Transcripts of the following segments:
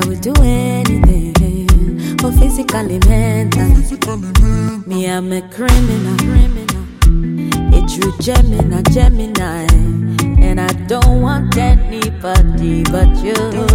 will do anything, for physically, mentally. Me, I'm a criminal. A true Gemini. And I don't want anybody but you.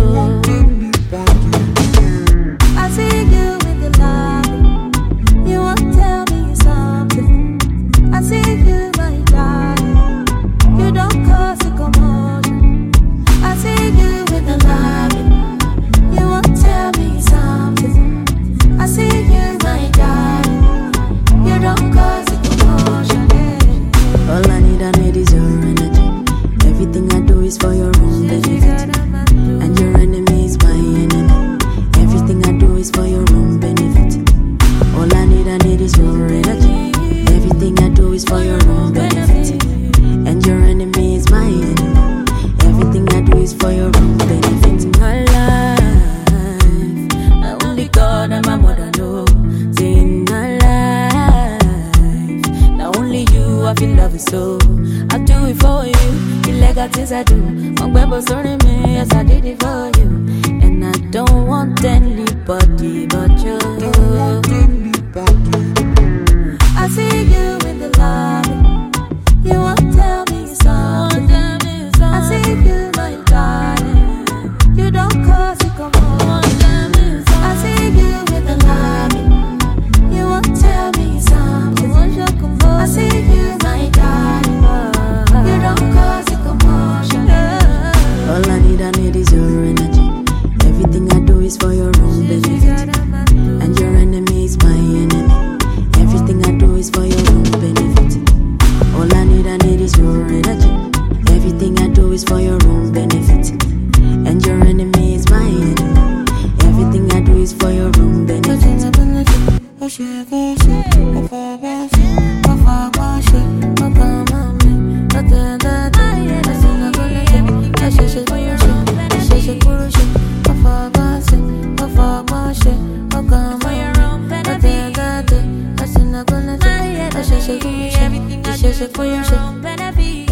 I see you in the lobby. You won't tell me something. I see you, my darling. You don't cause a commotion. I see you in the lobby. You won't tell me something. I see you, my darling. You don't cause a commotion. All I need is your energy. Everything I do is for your own benefit. And your enemy is my enemy. Everything I do is for your own benefit. All I need is your energy. Everything I do is for your own benefit. And your enemy is my enemy. Everything I do is for your own benefit. My life, only God and my mother know. Say in my life, now only you I feel love is so. I do it for you. Illegal things I do. My Bible sorry me, yes I did it for you. And I don't want anybody but you. I see you in the lobby. You won't tell me something. I see you, my darling. You don't cause it come on. I see you in the lobby. You won't tell me something. I see you, my darling. You don't cause it commotion. All I need is your energy. Everything I do is for your own benefit. And your enemy is my enemy. Everything I do is for your own benefit. All I need is your energy. Everything I do is for your own benefit. And your enemy is my enemy. Everything I do is for your own benefit. For your own benefit.